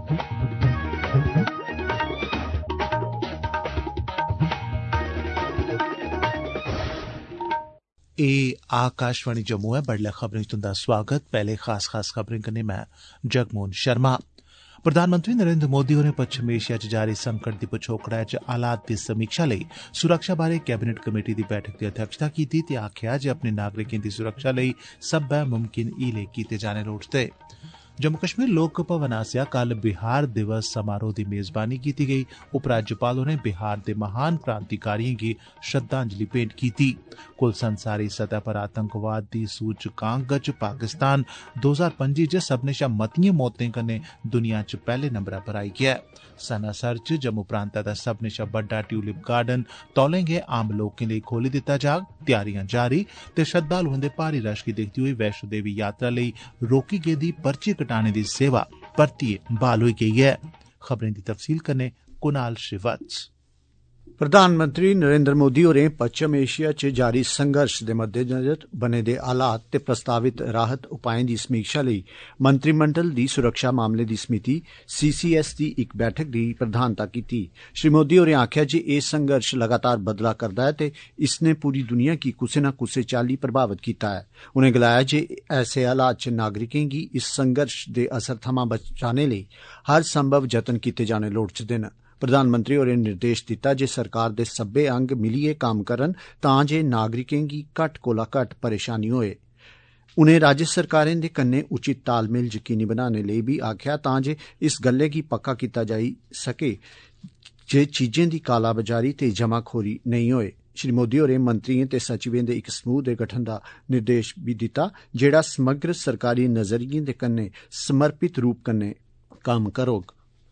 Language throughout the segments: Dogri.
आकाशवाणी जम्मू है। बडलै खबरें च तुंदा स्वागत। पहले खास खबरें कन्नै मैं जगमोहन शर्मा। प्रधानमंत्री नरेंद्र मोदी होरें पच्छम एशिया च जारी संकट दी पछोकड़ै च हालात दी समीक्षा लेई सुरक्षा बारै कैबिनेट कमेटी दी बैठक दी अध्यक्षता कीती ते आखेआ जे अपने नागरिकें दी सुरक्षा लेई सब्बै मुमकिन हीले कीते जाने लोड़चदे। जम्मू कश्मीर लोक भवन आसेआ कल बिहार दिवस समारोह दी मेजबानी कीती गेई। उपराज्यपाल होरें बिहार दे महान क्रांतिकारिएं गी श्रद्धांजलि भेंट कीती। कुल संसारी सतह पर आतंकवाद दी सूचकांक च पाकिस्तान 2025 च सब्भनें शा मतिएं मौतें कन्नै दुनिया च पैहले नंबरै पर आई गेआ ऐ। सनासर च जम्मू प्रांतै दा सब्भनें शा बड्डा ट्यूलिप गार्डन तौले गै आम लोकें लेई खोली दित्ता जाग। त्यारियां जारी ते श्रद्धालुएं दे भारी रश गी दिखदे होई वैष्णो देवी यात्रा लेई रोकी गेदी पर्ची कटाने दी सेवा परतियै बहाल होई गेई ऐ। खबरें दी तफसील कन्नै कुनाल श्रीवत्स। प्रधानमंत्री नरेंद्र मोदी होरें पच्छम एशिया च जारी संघर्ष दे मद्देनजर बने दे हालात ते प्रस्तावित राहत उपाएं दी समीक्षा लेई मंत्रिमंडल दी सुरक्षा मामले दी समिति CCS दी इक बैठक दी प्रधानता कीती। श्री मोदी होरें आखेआ जे एह संघर्ष लगातार बदला करदा ऐ ते इसने पूरी दुनिया गी कुसै न कुसै चाल्ली प्रभावित कीता ऐ। उनें गलाया जे ऐसे हालात च नागरिकें गी इस संघर्ष दे असर थमां बचाने लेई हर संभव जतन कीते जाने लोड़चदे न। प्रधानमंत्री होरें निर्देश दित्ता जे सरकार दे सब्बै अंग मिलियै कम्म करन तां जे नागरिकें गी घट्ट कोला घट्ट परेशानी होए। उनें राज्य सरकारें दे कन्नै उचित तालमेल यकीनी बनाने लेई बी आखेआ तां जे इस गल्लै गी पक्का कीता जाई सकै जे चीजें दी कालाबाजारी ते जमाखोरी नेईं होए। श्री मोदी होरें मंत्रिएं ते सचिवें दे इक समूह दे गठन दा निर्देश बी दित्ता जेहड़ा समग्र सरकारी नजरियें दे कन्नै समर्पित रूप कन्नै कम्म करोग।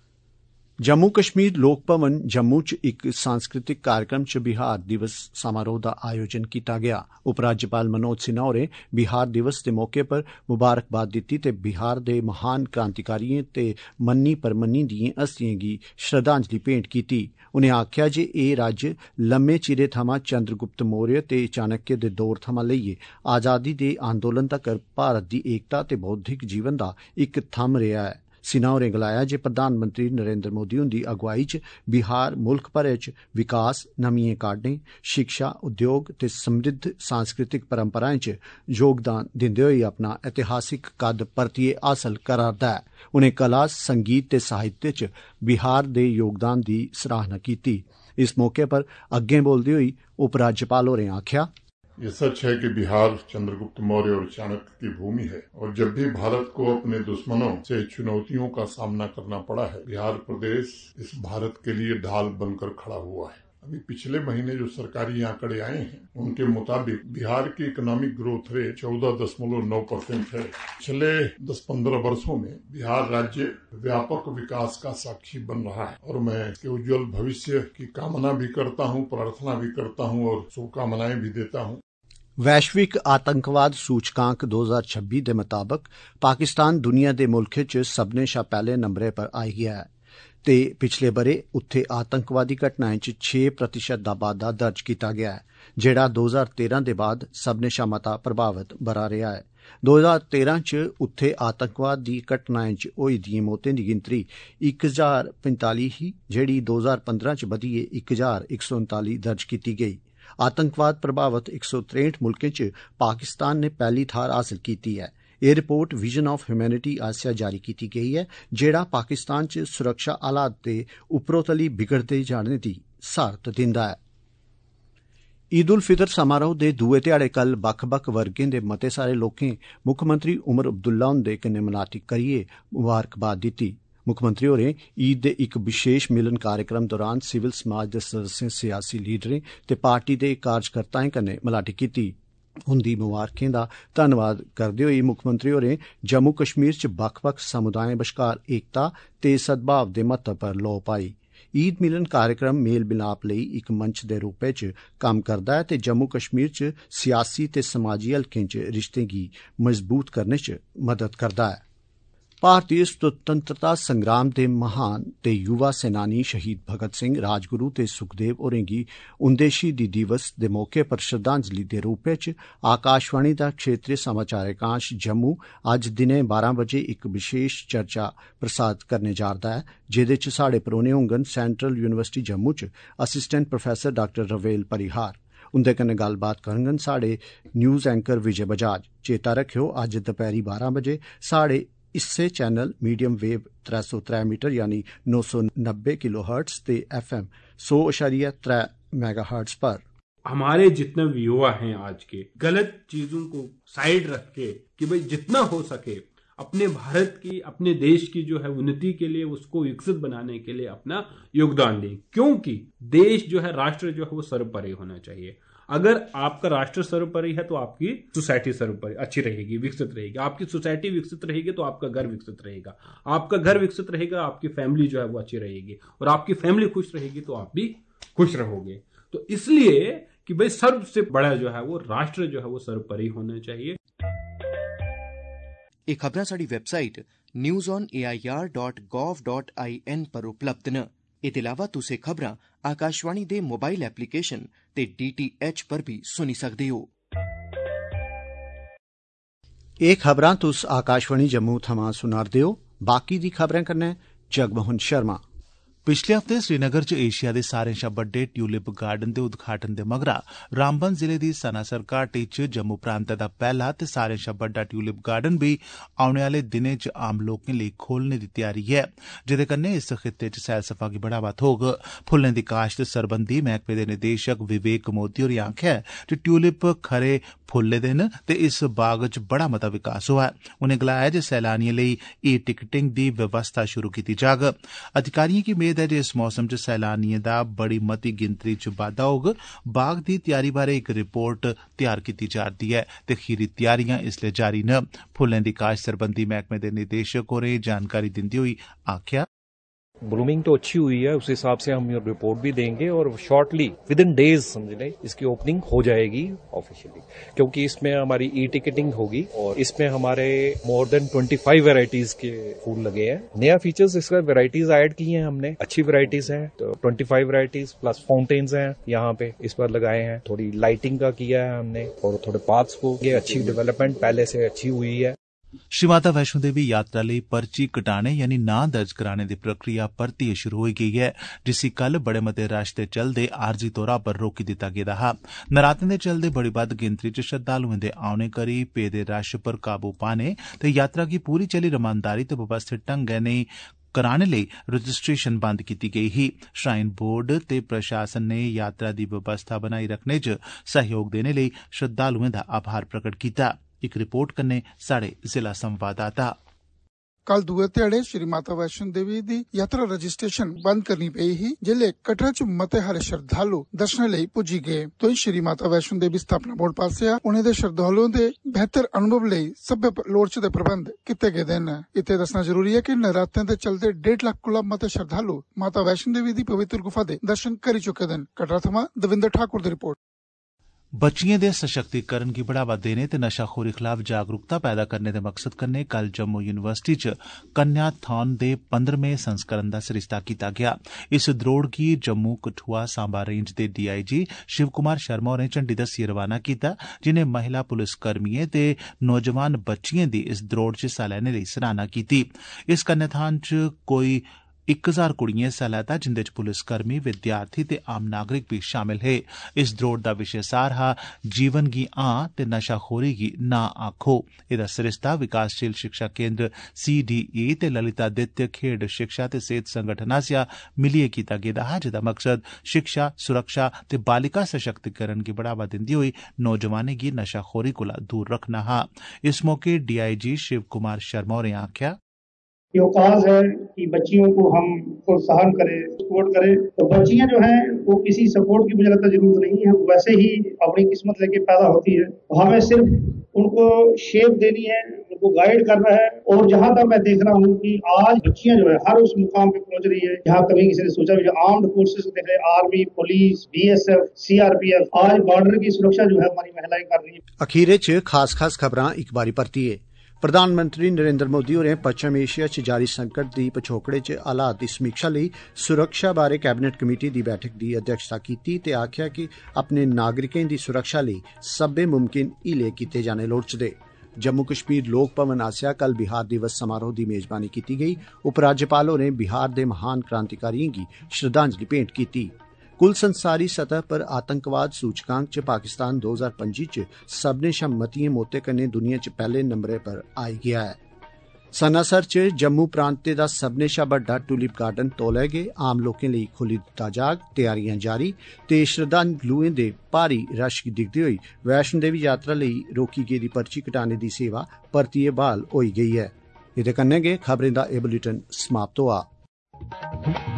जम्मू कश्मीर लोक भवन जम्मू च इक सांस्कृतिक कार्यक्रम च बिहार दिवस समारोह दा आयोजन कीता गया। उपराज्यपाल मनोज सिन्हा होरें बिहार दिवस दे मौके पर मुबारकबाद दित्ती ते बिहार दे महान क्रांतिकारिएं ते मन्नी परमन्नी दिएं हस्तिएं गी श्रद्धांजलि भेंट कीती। उनें आखेआ जे एह राज्य लम्मे चिरे थमां चंद्रगुप्त मौर्य ते चाणक्य दे दौर थमां लेइयै आजादी दे अंदोलन तक्कर भारत दी एकता ते बौद्धिक जीवन दा इक थम्म रेहा ऐ। सिन्हा होरें गलाया जे प्रधानमंत्री नरेंद्र मोदी हुंदी अगुवाई च बिहार मुल्ख भरै च विकास, नमियें काह्डें, शिक्षा, उद्योग ते समृद्ध सांस्कृतिक परंपराएं च योगदान दिंदे होई अपना ऐतिहासिक कद परतियै हासल करा'रदा ऐ। उनें कला, संगीत ते साहित्य च बिहार दे योगदान दी सराहना कीती। इस मौके पर अग्गें बोलदे होई उपराज्यपाल होरें आखेआ, ये सच है कि बिहार चंद्रगुप्त मौर्य और चाणक्य की भूमि है और जब भी भारत को अपने दुश्मनों से चुनौतियों का सामना करना पड़ा है, बिहार प्रदेश इस भारत के लिए ढाल बनकर खड़ा हुआ है। अभी पिछले महीने जो सरकारी आंकड़े आए हैं उनके मुताबिक बिहार की इकोनॉमिक ग्रोथ रेट 14.9% है। पिछले 10-15 वर्षों में बिहार राज्य व्यापक विकास का साक्षी बन रहा है और मैं इसके उज्जवल भविष्य की कामना भी करता हूँ, प्रार्थना भी करता हूँ और शुभकामनाएं भी देता हूँ। वैश्विक आतंकवाद सूचकांक 2026 दे मुताबक पाकिस्तान दुनिया दे मुल्खें च सब्भनें शा पैहले नंबरै पर आई गेआ ऐ ते पिछले बरे उत्थे आतंकवादी घटनाएं च 6% दा बाद्दा दर्ज कीता गेआ ऐ, जेहड़ा 2013 दे बाद सब्भनें शा मता प्रभावित बरा रेहा ऐ। 2013 च उत्थे आतंकवाद दी घटनाएं च होई दिएं मौतें दी गिनतरी 1045 ही, जेहड़ी 2015 च बधियै 1139 दर्ज कीती गेई। आतंकवाद प्रभावित 163 मुल्कें च पाकिस्तान ने पैहली थाह्र हासल कीती ऐ। एह रिपोर्ट विजन ऑफ ह्यूमैनिटी आसेआ जारी कीती गेई ऐ, जेहड़ा पाकिस्तान च सुरक्षा हालात दे उपरोतली बिगड़दे जाने दी सारत दिंदा ऐ। ईद उल फितर समारोह दे दूए ध्याड़े कल बक्ख बक्ख वर्गें दे मते सारे लोकें मुक्खमंत्री उमर अब्दुल्ला हुंदे कन्नै मलाटी करियै मुबारकबाद दित्ती। मुक्खमंत्री होरें ईद दे इक विशेष मिलन कार्यक्रम दौरान सिविल समाज दे सदस्यें, सियासी लीडरें ते पार्टी दे कार्यकर्ताएं कन्नै मलाटी कीती। उंदी मुबारकें दा धन्नवाद करदे होई मुक्खमंत्री होरें जम्मू कश्मीर च बक्ख बक्ख समुदायें बश्कार एकता ते सद्भाव दे महत्व पर लोऽ पाई। ईद मिलन कार्यक्रम मेल मिलाप लेई इक मंच दे रूपै च कम्म करदा ऐ ते जम्मू कश्मीर च सियासी ते समाजी हलकें च रिश्तें गी मजबूत करने च मदद करदा ऐ। भारतीय स्वतंत्रता संग्राम दे महान ते युवा सेनानी शहीद भगत सिंह, राजगुरु ते सुखदेव होरें गी उंदे शहीदी दिवस दे मौके पर श्रद्धांजलि दे रूपै च आकाशवाणी दा क्षेत्रीय समाचार एकांश जम्मू अज्ज दिनें 12 बजे इक विशेष चर्चा प्रसारित करने जा'रदा ऐ, जेह्दे च साढ़े परौह्ने होङन सेंट्रल यूनिवर्सिटी जम्मू च असिस्टेंट प्रोफेसर डॉ रवेल परिहार। उंदे कन्नै गल्लबात करङन साढ़े न्यूज़ एंकर विजय बजाज। चेता रखेओ अज्ज दपैह्री 12 बजे साढ़े इस्से चैनल मीडियम वेव 303 मीटर यानी 990 किलो हर्ट्स ते FM 100.3 मेगा हर्ट्स पर हमारे जितने भी युवा हैं आज के, गलत चीजों को साइड रख के कि भाई जितना हो सके अपने भारत की, अपने देश की जो है उन्नति के लिए, उसको विकसित बनाने के लिए अपना योगदान दें, क्योंकि देश जो है, राष्ट्र जो है वो सर्वोपरि होना चाहिए। अगर आपका राष्ट्र सर्वोपरि है तो आपकी सोसाइटी सर्वोपरि अच्छी रहेगी, विकसित रहेगी। आपकी सोसाइटी विकसित रहेगी तो आपका घर विकसित रहेगा, आपका घर विकसित रहेगा, आपकी फैमिली जो है वो अच्छी रहेगी, और आपकी फैमिली खुश रहेगी तो आप भी खुश रहोगे। तो इसलिए कि भाई सबसे बड़ा जो है वो राष्ट्र जो है वो सर्वोपरि होना चाहिए। ये खबरां साडी वेबसाइट newsonair.gov.in पर उपलब्ध न। इहदे अलावा तुसें खबरां आकाशवाणी दे मोबाइल एप्लीकेशन ते DTH पर भी सुनी सकदे हो। एह खबरां तुस आकाशवाणी जम्मू थमां सुना'रदे हो। बाकी दी खबरें कन्नै जगमोहन शर्मा। पिछले हफ्ते श्रीनगर च एशिया दे सारें शा बड्डे ट्यूलिप गार्डन दे उद्घाटन दे मगरा रामबन जिले दी सनासर घाटी च जम्मू प्रांतै दा पैहला ते सारें शा बड्डा ट्यूलिप गार्डन बी औने आले दिनें च आम लोकें लेई खोलने दी तैयारी ऐ, जेदे कन्नै इस खित्ते च सैलसफा गी बढ़ावा थ्होग। फुल्लें दी काश्त सरबंधी मैह्कमे दे निदेशक विवेक मोदी होरें आखेआ जे ट्यूलिप खरे फुल्ले दे न ते इस बाग च बड़ा मता विकास होआ ऐ। उनें गलाया जे सैलानिएं लेई ई टिकटिंग दी व्यवस्था शुरू कीती जाग। अधिकारिएं गी मेद ऐ जे इस मौसम च सैलानिएं दा बड़ी मती गिनतरी च बाद्दा होग। बाग दी तैयारी बारै इक रिपोर्ट तैयार कीती जा'रदी ऐ ते खीरी तैयारियां इसलै जारी न। फुल्लें दी काश्त सरबंधी मैह्कमे दे निदेशक होरें जानकारी दिंदे होई आखेआ, ब्लूमिंग तो अच्छी हुई है, उस हिसाब से हम ये रिपोर्ट भी देंगे और शॉर्टली विद इन डेज समझ लें इसकी ओपनिंग हो जाएगी ऑफिशियली, क्योंकि इसमें हमारी ई टिकटिंग होगी और इसमें हमारे मोर देन 25 वैरायटीज के फूल लगे हैं। नया फीचर्स इसका वैरायटीज ऐड की हैं हमने, अच्छी वैरायटीज हैं, तो 25 वैरायटीज प्लस फाउंटेन्स हैं यहाँ पे इस पर लगाए हैं। थोड़ी लाइटिंग का किया है हमने और थोड़े पार्क्स को, ये अच्छी डेवलपमेंट पहले से अच्छी हुई है। श्री माता वैष्णो देवी यात्रा लेई पर्ची कटाने यानी नां दर्ज कराने दी प्रक्रिया परतियै शुरू होई गेई ऐ, जिसी कल बड़े मते रश दे चलदे आरजी तौरा पर रोकी दित्ता गेदा हा। नरातें दे चलदे बड़ी बद्ध गिनतरी च श्रद्धालुएं दे औने करी पेदे रश पर काबू पाने ते यात्रा गी पूरी चाल्ली रमानदारी ते व्यवस्थित ढंगै नै कराने लेई रजिस्ट्रेशन बंद कीती गेई ही। श्राइन बोर्ड ते प्रशासन ने यात्रा दी व्यवस्था बनाई रखने च सहयोग देने लेई श्रद्धालुएं दा आभार प्रकट कीता। इक रिपोर्ट कन्नै साढ़े जिला संवाददाता। कल दुए ध्याड़े श्री माता वैष्णो देवी दी यात्रा रजिस्ट्रेशन बंद करनी पेई ही, जिले कटरा च मते हारे श्रद्धालु दर्शनें लेई पुज्जी गए। तो श्री माता वैष्णो देवी स्थापना बोर्ड पासेआ उनें दे श्रद्धालुओं दे बेहतर अनुभव लेई सब्बै लोड़चदे प्रबंध कीते गेदे न। इत्थे दस्सना जरूरी है कि नरातें दे चलदे 1.5 लाख कोला मते श्रद्धालु माता वैष्णो देवी दी पवित्र गुफा दे दर्शन करी चुके दे न। कटरा थमां दविंदर ठाकुर दी रिपोर्ट। बच्चिएं दे सशक्तिकरण गी बढ़ावा देने ते नशाखोरी खिलाफ जागरूकता पैदा करने दे मकसद कन्नै कल जम्मू यूनिवर्सिटी च कन्याथॉन दे 15वें संस्करण दा सरिस्ता कीता गेआ। इस द्रोड़ गी जम्मू कठुआ सांबा रेंज दे DIG शिव कुमार शर्मा होरें झंडी दस्सियै रवाना कीता, जिनें महिला पुलिसकर्मिएं ते नौजवान बच्चिएं दी इस द्रोड़ च हिस्सा लैने लेई सराहना कीती। इस कन्याथॉन च कोई 1000 कुड़ियें हिस्सा लैता, जिंदे च पुलिसकर्मी, विद्यार्थी ते आम नागरिक भी शामिल हे। इस द्रोड़ दा विशे सार हा जीवन गी हां ते नशाखोरी गी ना आखो। एह्दा सरिस्ता विकासशील शिक्षा केंद्र CDE ते ललितादित्य खेड शिक्षा ते सेहत संगठन आसेआ मिलियै कीता गेदा हा, जेदा मकसद शिक्षा, सुरक्षा ते बालिका सशक्तिकरण गी बढ़ावा दिंदे होई नौजवानें गी नशाखोरी कोला दूर रखना हा। इस मौके DIG शिव कुमार शर्मा होरें आखेआ, ये काज है कि बच्चियों को हम प्रोत्साहन करें, सपोर्ट करें। तो बच्चियां जो हैं वो किसी सपोर्ट की मुझे लगता जरूरत नहीं है, वैसे ही अपनी किस्मत लेके पैदा होती है। हमें सिर्फ उनको शेप देनी है, उनको गाइड करना है। और जहां तक मैं देख रहा हूँ कि आज बच्चियां जो है हर उस मुकाम पे पहुंच रही है जहाँ कभी किसी ने सोचा भी। जो आर्म्ड फोर्सेस देख रहे, आर्मी, पुलिस, BSF, CRPF, आज बॉर्डर की सुरक्षा जो है हमारी महिलाएं कर रही है। अखीरे च खास खबरां एक बारी परतियै। प्रधानमंत्री नरेंद्र मोदी होरें पच्छम एशिया च जारी संकट दी पछोकड़े च हालात दी समीक्षा लेई सुरक्षा बारे कैबिनेट कमेटी दी बैठक दी अध्यक्षता कीती ते आखेआ कि अपने नागरिकें दी सुरक्षा लेई सब्बै मुमकिन हीले कीते जाने लोड़चदे। जम्मू कश्मीर लोक भवन आसेआ कल बिहार दिवस समारोह दी मेजबानी कीती गेई। उपराज्यपाल होरें बिहार दे महान क्रांतिकारिएं गी श्रद्धांजलि भेंट कीती। कुल संसारी सतह पर आतंकवाद सूचकांक च पाकिस्तान 2025 च सब्भनें शा मतियें मौतें कन्नै दुनिया च पैह्ले नंबरै पर आई गेआ है। सनासर च जम्मू प्रांते दा सब्भनें शा बड्डा टूलिप गार्डन तौले गै आम लोकें लेई खोली दित्ता जाग। तैयारियां जारी ते श्रद्धालुएं दे भारी रश गी दिखदे होई वैष्णो देवी यात्रा लेई रोकी गेदी पर्ची कटाने दी सेवा परतियै बहाल होई गेई ऐ। एह्दे कन्नै गै खबरें दा एह् बुलेटिन समाप्त होआ।